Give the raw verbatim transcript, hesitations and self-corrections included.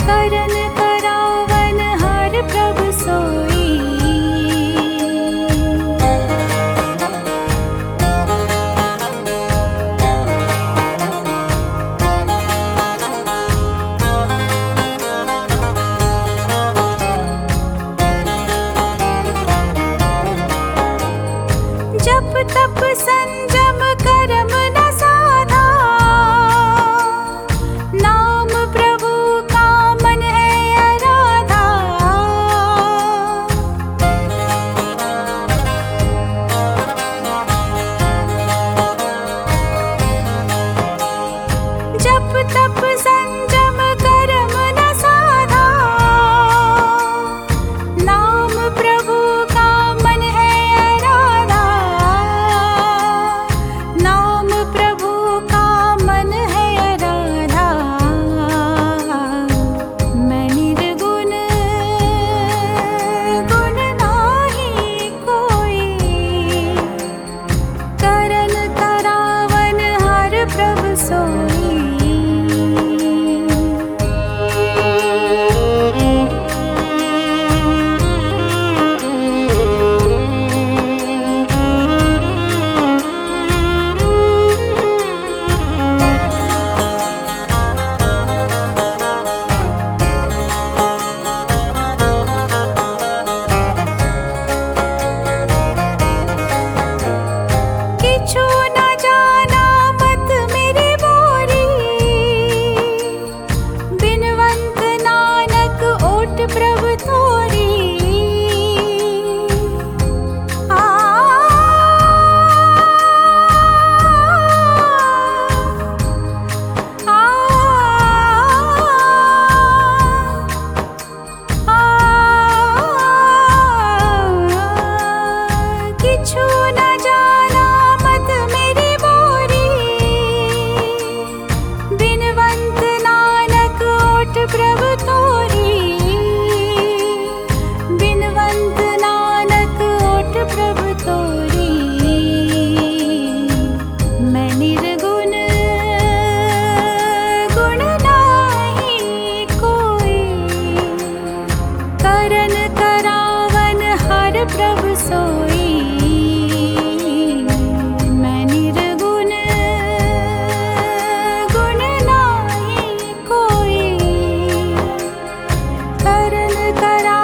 करन करावन हर प्रभु सोई। जप तप संजम करम न साधा, नाम प्रभु का मन है आराधा। जप तप संजम करम न साधा, नाम प्रभु का मन है आराधा। नाम प्रभु का मन है आराधा। मैं निर्गुण गुण नाही कोई, करन करावन हर प्रभु सोई। किछु न जाना मत मेरी बोरी, बिनवंत नानक ओट प्रभु तोरी। आ, आ, आ, किछु न जाना मत मेरी बोरी, बिनवंत नानक ओट प्रभु तोरी। बिनवंत नानक ओट प्रभु तोरी। मैं निर्गुण गुण नाही कोई, करन करावन हर प्रभु सोई। मैं निर्गुण गुण नाही कोई, करन करा